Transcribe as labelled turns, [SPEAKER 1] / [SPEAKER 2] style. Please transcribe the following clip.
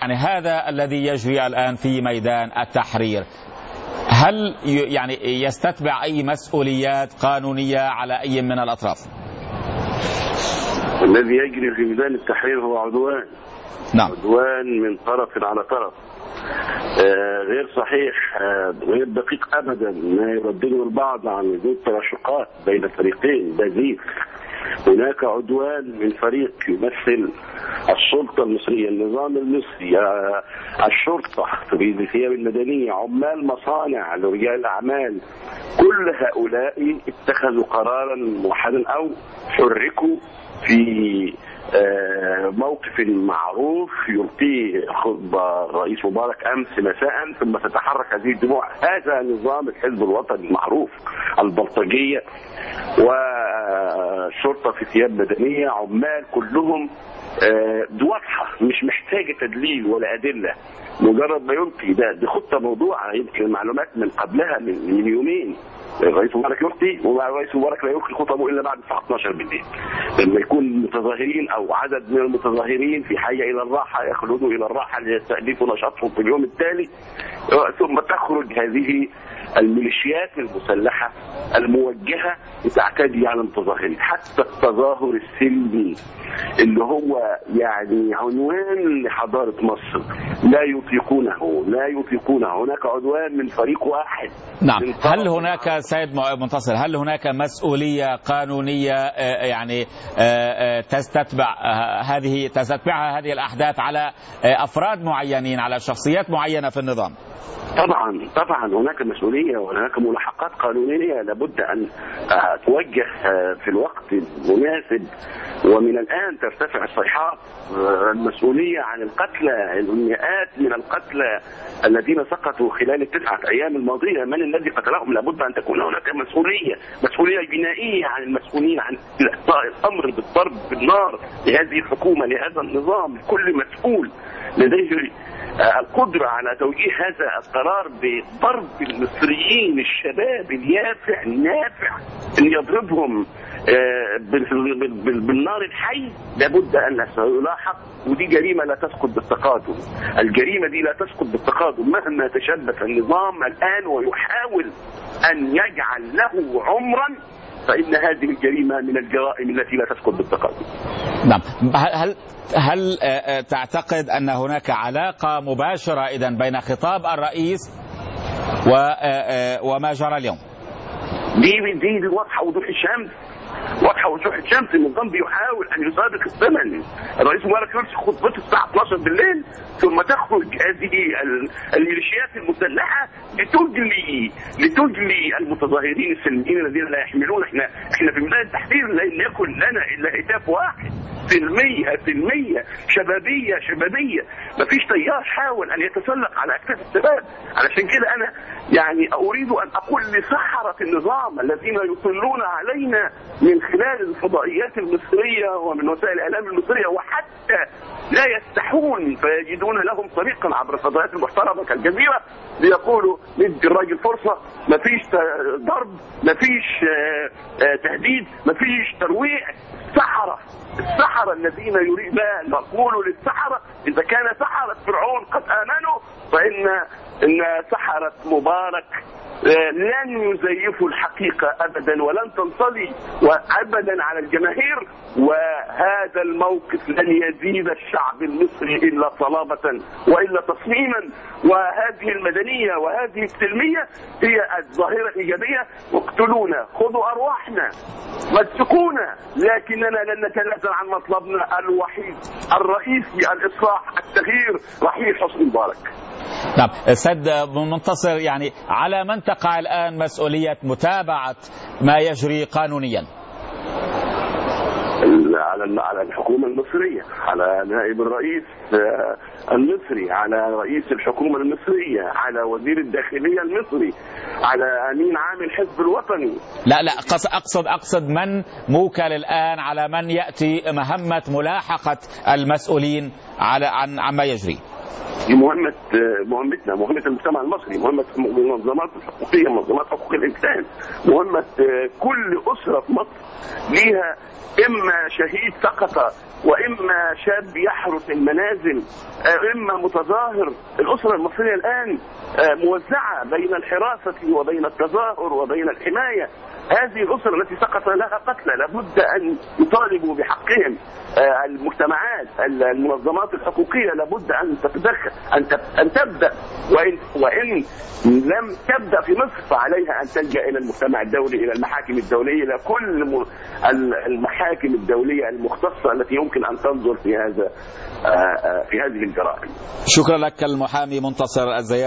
[SPEAKER 1] يعني هذا الذي يجري الآن في ميدان التحرير هل يعني يستتبع أي مسؤوليات قانونية على أي من الأطراف؟
[SPEAKER 2] الذي يجري في ميدان التحرير هو عدوان.
[SPEAKER 1] نعم.
[SPEAKER 2] عدوان من طرف على طرف، غير صحيح، غير دقيق أبدا ما يردده البعض عن وجود تراشقات بين فريقين بذيء. هناك عدوان من فريق يمثل السلطة المصرية، النظام المصري، الشرطة في الثياب المدنية، عمال مصانع، رجال أعمال، كل هؤلاء اتخذوا قرارا موحدا أو حركوا في موقف معروف يلقيه خطبة الرئيس مبارك أمس مساء، ثم تتحرك هذه الدموع. هذا نظام الحزب الوطني المعروف، البلطجية والشرطة في ثياب مدنية، عمال كلهم واضحة، مش محتاجة تدليل ولا أدلة، مجرد ما يلقي دي خطة موضوعة. يمكن المعلومات من قبلها من يومين الرئيس مبارك يلقي، والرئيس مبارك لا يلقي خطبه الا بعد الساعه 12 بالليل، لما يكون متظاهرين او عدد من المتظاهرين في حاجه الى الراحه يخلدوا الى الراحه ليستهدفوا نشاطهم في اليوم التالي، ثم تخرج هذه الميليشيات المسلحه الموجهه لتعتدي على المتظاهرين. حتى التظاهر السلمي اللي هو يعني عنوان لحضاره مصر لا يطيقونه. هناك عدوان من فريق واحد.
[SPEAKER 1] نعم. هل هناك سيد منتصر، هل هناك مسؤولية قانونية يعني تستتبعها هذه الأحداث على أفراد معينين، على شخصيات معينة في النظام؟
[SPEAKER 2] طبعا هناك مسؤولية وهناك ملاحقات قانونية لابد أن توجه في الوقت المناسب، ومن الآن ترتفع الصيحات. المسؤولية عن القتلى، المئات من القتلى الذين سقطوا خلال ال9 أيام الماضية، من الذي قتلهم؟ لابد أن تكون هناك مسؤولية جنائية عن المسؤولين عن الأمر بالضرب بالنار لهذه الحكومة، لهذا النظام. كل مسؤول لديه القدرة على توجيه هذا القرار بضرب المصريين الشباب النافع أن يضربهم بالنار الحي، لابد أن يلاحق. ودي جريمة لا تسقط بالتقادم، الجريمة دي لا تسقط بالتقادم مهما تشبث النظام الآن ويحاول أن يجعل له عمرا، فإن هذه الجريمة من الجرائم التي لا تسقط بالتقادم.
[SPEAKER 1] نعم. هل تعتقد أن هناك علاقة مباشرة إذن بين خطاب الرئيس وما جرى اليوم؟
[SPEAKER 2] دي واضحة وضوح الشمس. النظام بيحاول أن يسابق الزمن. الرئيس مبارك يرسل خطبته الساعة 12 بالليل، ثم تخرج هذه الميليشيات المسلحة لتجلي المتظاهرين السلميين الذين لا يحملون. احنا في ميدان التحرير لن يكن لنا إلا هتاف واحد، سلمية شبابية. مفيش تيار حاول أن يتسلق على أكتاف الشباب. علشان كده أنا يعني أريد أن أقول لسحرة النظام الذين يطلون علينا من خلال الفضائيات المصرية ومن وسائل الإعلام المصرية، وحتى لا يستحون فيجدون لهم طريقا عبر الفضائيات المحترمة كالجزيرة ليقولوا ندي الراجل فرصة. مفيش ضرب، مفيش تهديد، مفيش ترويع. السحرة الذين يريد نقول للسحرة إذا كان سحرة فرعون قد آمنوا، فإن سحرة مبارك لن يزيفوا الحقيقة أبدا، ولن تنطلي أبدا على الجماهير. وهذا الموقف لن يزيد الشعب المصري إلا صلابة وإلا تصميما. وهذه المدنية وهذه السلمية هي الظاهرة الإيجابية. اقتلونا، خذوا أرواحنا، مسكونا، لكننا لن نتنازل عن مطلبنا الوحيد الرئيسي، الإصلاح، التغيير، رحيل حسني مبارك.
[SPEAKER 1] نعم. سيد منتصر، يعني على من تقع الآن مسؤولية متابعة ما يجري قانونيا؟
[SPEAKER 2] على الحكومة المصرية، على نائب الرئيس المصري، على رئيس الحكومة المصرية، على وزير الداخلية المصري، على أمين عام الحزب الوطني.
[SPEAKER 1] لا أقصد من موكل الآن، على من يأتي مهمة ملاحقة المسؤولين عما يجري؟
[SPEAKER 2] دي مهمتنا، مهمة المجتمع المصري، مهمة المنظمات الحقوقية، منظمات حقوق الإنسان، مهمة كل أسرة في مصر ليها إما شهيد سقط وإما شاب يحرس المنازل، إما متظاهر. الأسرة المصرية الآن موزعة بين الحراسة وبين التظاهر وبين الحماية. هذه الأسرة التي سقط لها قتلى لابد أن يطالبوا بحقهم. المجتمعات، المنظمات الحقوقية لابد أن تتدخل، أن تبدأ، وإن لم تبدأ في مصر فعليها أن تلجأ إلى المجتمع الدولي، إلى المحاكم الدولية، إلى كل المحاكم الدولية المختصة التي يمكن أن تنظر في هذه الجرائم.
[SPEAKER 1] شكرا لك المحامي منتصر الزيات.